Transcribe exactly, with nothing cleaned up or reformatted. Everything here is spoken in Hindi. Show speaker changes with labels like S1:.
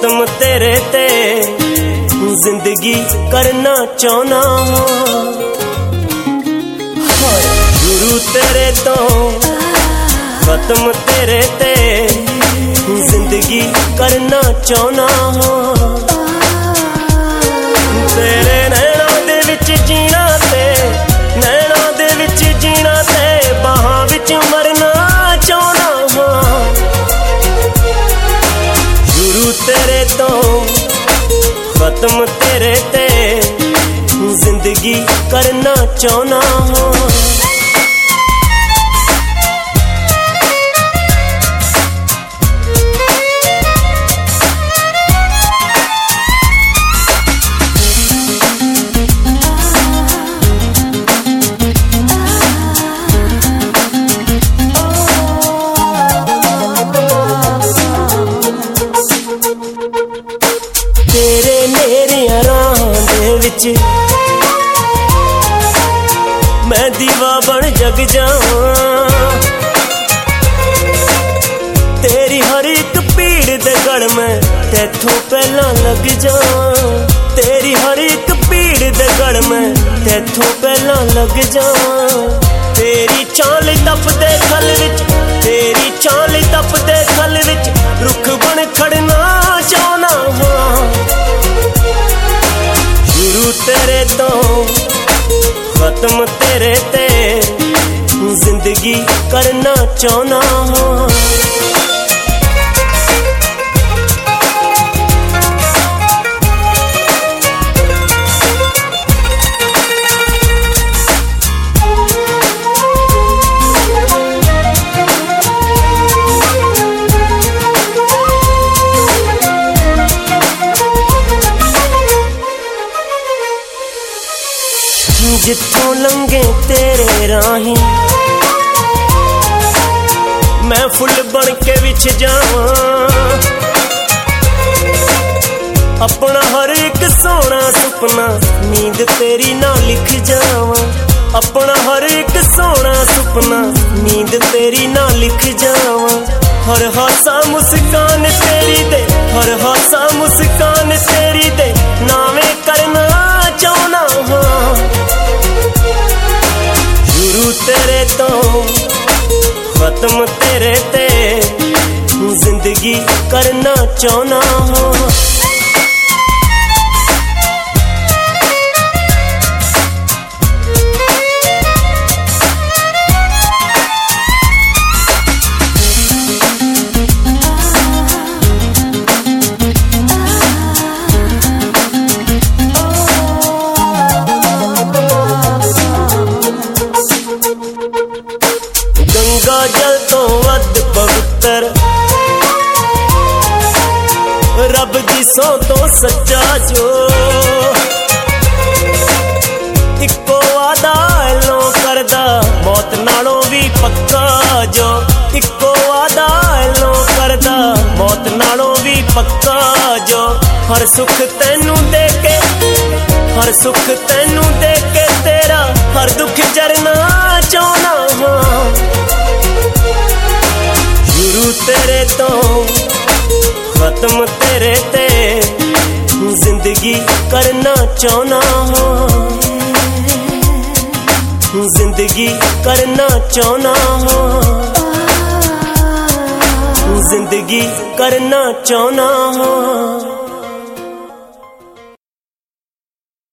S1: खत्म तेरे ते जिंदगी करना चाहना गुरु तेरे तो खत्म तेरे ते जिंदगी करना चाहना तेरे नैना दे विच जीना ते नैना दे विच जीना ते बाहां विच मरना चाहना गुरु तेरे तो खत्म तेरे ते जिंदगी करना चाहना तेरे नेरिया राहां दे विच मैं दीवा बन जग जावां तेरी हर एक पीड़ दे गड़ में तैथों पहला लग जावां तेरी हर एक पीड़ दे गड़ में तैथों पहला लग जावां तेरी चाल तपदे खल विच तेरी चाल तपदे खल विच रुख बन खड़ना चाहना गुरु तेरे तो खत्म तेरे ते जिंदगी करना चाहना जिथों लंघे तेरे राही मैं फुल बन के विछ जावां अपना हर एक सोना सुपना नींद तेरी ना लिख जावां अपना हर एक सोना सुपना नींद तेरी ना लिख जावां हर हासा मुस्कान तेरी दे हर हासा मुस्कान तेरी दे नावे करना चाहना गुरु तेरे तो खत्म तेरे ते जिंदगी करना चाहना गंगा जल तो वध पवित्र रब दी सौ तो सच्चा जो इको वादा लो करदा मौत नालों भी पक्का जो इको वादा लो करदा मौत नालों भी पक्का जो हर सुख तैनू दे के हर सुख तैनू दे के तेरा हर दुख जरना चाहना गुरु तेरे तो खत्म तेरे ते जिंदगी करना चाहना जिंदगी करना चाहना जिंदगी करना चाहना